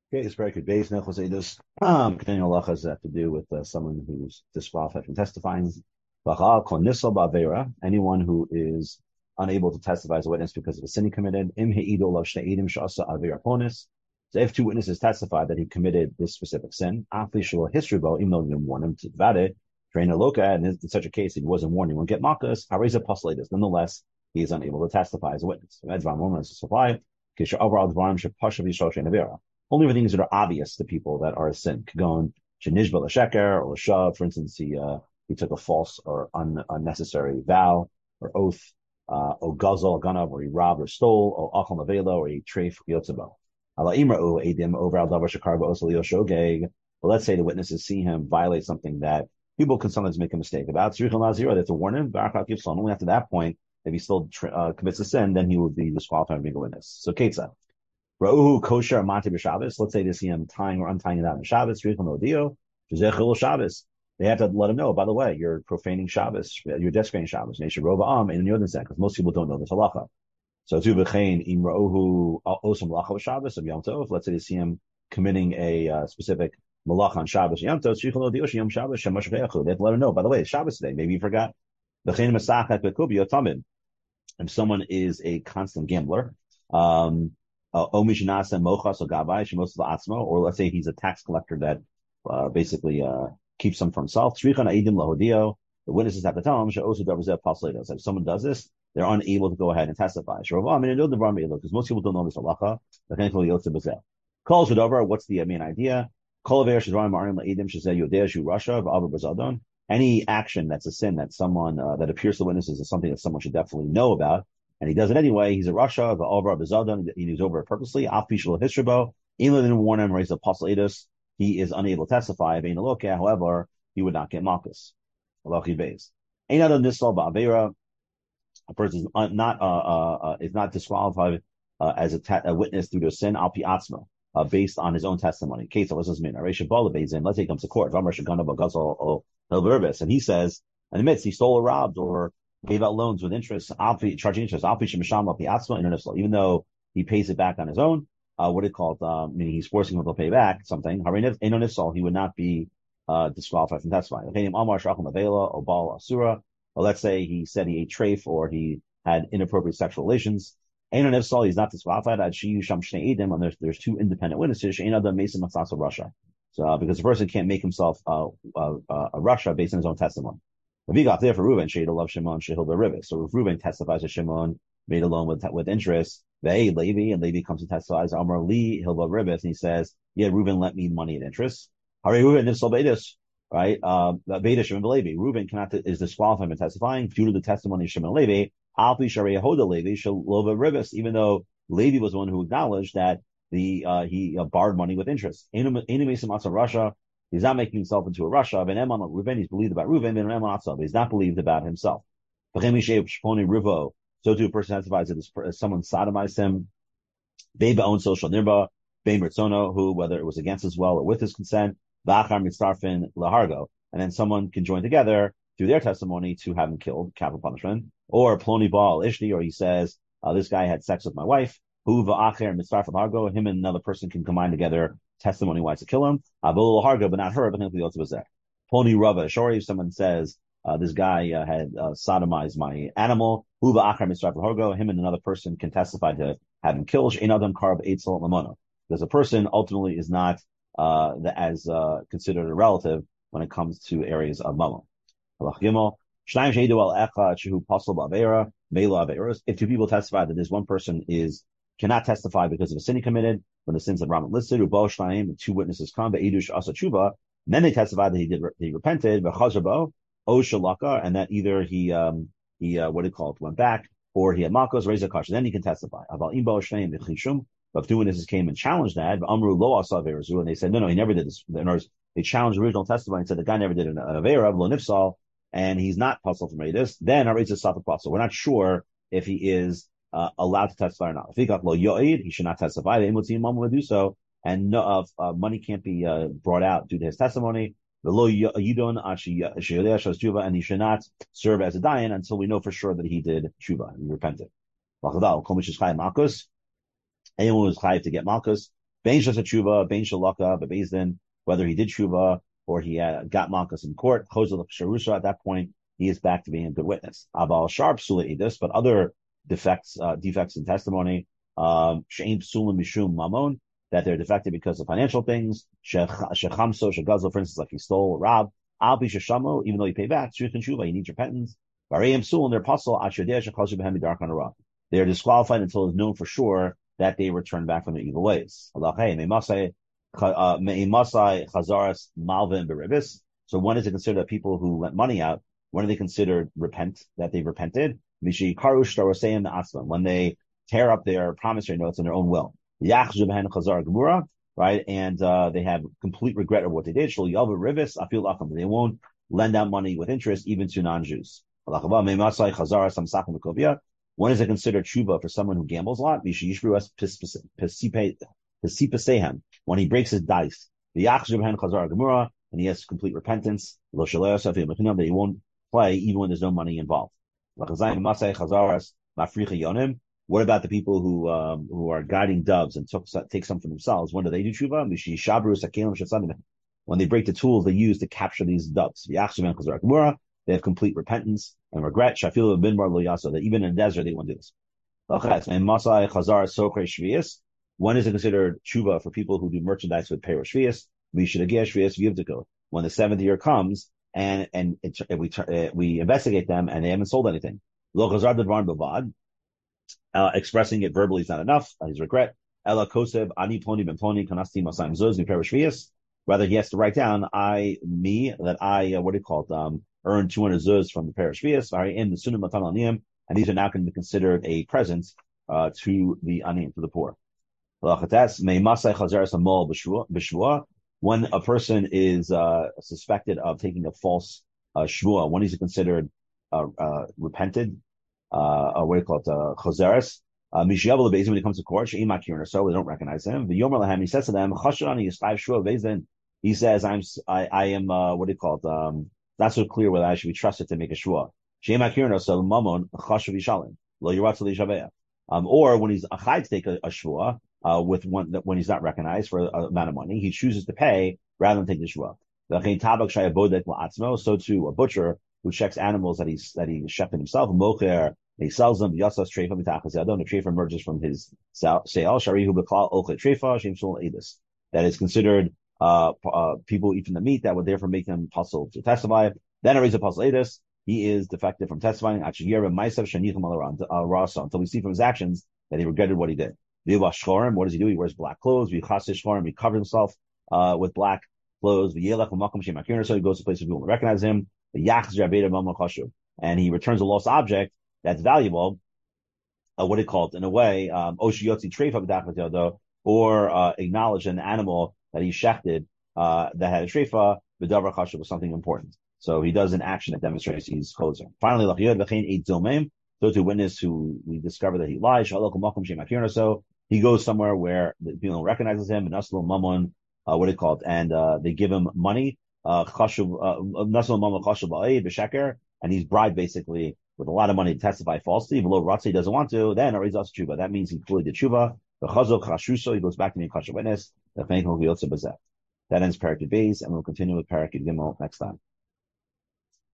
Okay, it's very good. Base Nechos continuing halachas that have to do with someone who's disqualified from testifying. Anyone who is unable to testify as a witness because of a sin he committed. So if two witnesses testify that he committed this specific sin, even though you didn't warn him about it, train a loka, and in such a case, if he wasn't warned, he won't get makas. Nonetheless, he is unable to testify as a witness. Only for things that are obvious to people that are a sin. Kagon, Shenishba Sheker, or Shav, for instance, he took a false or unnecessary vow or oath, or Gazal Ganav, or he robbed or stole, or Achal Mavela, or he treif Yotzabo. Allah Imra'u Edim over Al Davar Shakar Osal Yoshogeg. Well, let's say the witnesses see him violate something that people can sometimes make a mistake about. They have to warn him. Only after that point, if he still commits a sin, then he would be disqualified from being a witness. So Ketza. Ra'uhu kosher amati b'Shabbos. Let's say they see him tying or untying it out in Shabbos. Shabbos. They have to let him know. By the way, you're profaning Shabbos. You're desecrating Shabbos. Nation roba and you're because most people don't know this halacha. So tu v'chein im ra'uhu osam malacha b'Shabbos of Yom Tov. Let's say they see him committing a specific malacha on Shabbos Yom Tov. Yom Shabbos shemash ve'echu. They have to let him know. By the way, it's Shabbos today. Maybe you forgot. V'chein masachet b'kubi yotamid. If someone is a constant gambler, or let's say he's a tax collector that basically keeps them for himself. The witnesses have to tell him, so if someone does this, they're unable to go ahead and testify. Because most people don't know this halacha. What's the main idea? Any action that's a sin that someone that appears to witnesses is something that someone should definitely know about, and he does it anyway. He's a Rasha, the over Bizadon, he moves over it purposely. Afishal Hisrabo, even didn't warn him, raise a Pasalidus, he is unable to testify. However, he would not get Malchus. Alachi Beis. Another Nisal Ba'avera, a person is not disqualified as a witness through their sin, Alpi Atzma, based on his own testimony. Case let's say he comes to court, and he says, and admits he stole or robbed or gave out loans with interest, charging interest, even though he pays it back on his own. What it called, meaning he's forcing him to pay back something. He would not be disqualified from testifying. Or let's say he said he ate treif or he had inappropriate sexual relations. He's not disqualified. There's two independent witnesses. Russia. So because the person can't make himself a Russia based on his own testimony. If he got there for Reuben, Shade love Shimon, Shehil Rivas. So if Reuben testifies to Shimon, made alone with interest, they Levi, and Levi comes and testifies, Amar Li, Hilva Rivas, and he says, yeah, Reuben lent me money at interest. Hari Reuben Nifsal Beidus, right? Beta Shimon Levi. Reuben is disqualified from testifying due to the testimony of Shimon Levi. Alpi Sharia Hoda Levi, Shalova Rivas, even though Levi was the one who acknowledged that he borrowed money with interest. Russia. He's not making himself into a Russia. He's believed about Reuven, but he's not believed about himself. So too, a person testifies that someone sodomized him. Beba own social nirba, Bein Ritzono, who, whether it was against his will or with his consent, Vachar Mitzarfin Lahargo. And then someone can join together through their testimony to have him killed, capital punishment. Or Ploni Baal Ishni, or he says, this guy had sex with my wife. Who Va'acher Mitzarfin Lahargo, him and another person can combine together testimony wise to kill him. Abul Harga, but not her, but he also was there. Pony Rava Shori, if someone says, this guy had sodomized my animal, Huva Achar Mitzraf Hargo, him and another person can testify to have him killed. Adam Karb Eitzel Lamono. Because a person ultimately is not as considered a relative when it comes to areas of Mamo. If two people testify that this one person cannot testify because of a sin he committed, when the sins that Raman listed, two witnesses come, and then they testify that he repented, and that either he went back, or he had Makos, raised a kasha, then he can testify. But if two witnesses came and challenged that, and they said, no, he never did this. In other words, they challenged the original testimony and said the guy never did an Avera, and he's not puzzled from this, then Aretz is Safak. So we're not sure if he is allowed to testify or not. If he got lo yoid, he should not testify. The Imut would do so, and money can't be brought out due to his testimony. The lo yidon tshuva, and he should not serve as a dayan until we know for sure that he did tshuva and he repented. Anyone who is chayiv to get malchus, Bein shasa tshuva, bein shalaka, bebezdin, whether he did tshuva or he got malchus in court, chozal sharusha, at that point, he is back to being a good witness. Aval sharp this, but other defects in testimony, she'ain psulim mishum mamon, that they're defective because of financial things, shechamso, shegazel, for instance, like he stole rob, al bishashamo, even though he paid back, shirchin tshuva, he needs repentance. Varayim psulim, they're apostle, ashadeh shechal behem dark on a rock. They are disqualified until it's known for sure that they return back from their evil ways. So when is it considered that people who lent money out, when are they considered that they've repented? When they tear up their promissory notes in their own will. Right? And they have complete regret of what they did. They won't lend out money with interest even to non-Jews. When is it considered tshuva for someone who gambles a lot? When he breaks his dice. And he has complete repentance. That he won't play even when there's no money involved. What about the people who are guiding doves and take some for themselves? When do they do tshuva? When they break the tools they use to capture these doves. They have complete repentance and regret. That even in the desert they won't do this. When is it considered tshuva for people who do merchandise with peiros shvius? When the seventh year comes and we investigate them and they haven't sold anything. Expressing it verbally is not enough. His regret. Rather, he has to write down, earned 200 zuz from the peiros shvius, in the sunnah matan aniyim, and these are now going to be considered a present to the aniyim, to the poor. When a person is suspected of taking a false shvua, when is it considered repented? What do you call it? Choseres. When he comes to court, so they don't recognize him. He says to them, he says, I am, what do you call it? Not so clear whether I should be trusted to make a shvua. Or when he's achai to take a shvua, when he's not recognized for an amount of money, he chooses to pay rather than take the shvua. So too, a butcher who checks animals that he's shechted himself, mocher, he sells them, yasas treifa mitachas yadon, the treifa emerges from his sale, sharihu beklal oche treifa, shem sul edus. That is considered people eat from the meat that would therefore make them puzzle to testify. Then a puzzle edus, he is defective from testifying, until we see from his actions that he regretted what he did. What does he do? He wears black clothes, he covers himself with black clothes, so he goes to places where people recognize him, and he returns a lost object that's valuable, what do you call it, in a way, or acknowledge an animal that he shechted that had a treifa, v'davar chashuv was something important. So he does an action that demonstrates he's choser. Finally, so to witness who we discover that he lies, so he goes somewhere where the people recognizes him, and what do you call it, and they give him money, and he's bribed basically with a lot of money to testify falsely. Below Ratzi doesn't want to, then Arizas tshuva. That means he fully did tshuva. The chazok chashuso, he goes back to being kosher witness. That ends Parakid Beis, and we'll continue with Parakid Gimel next time.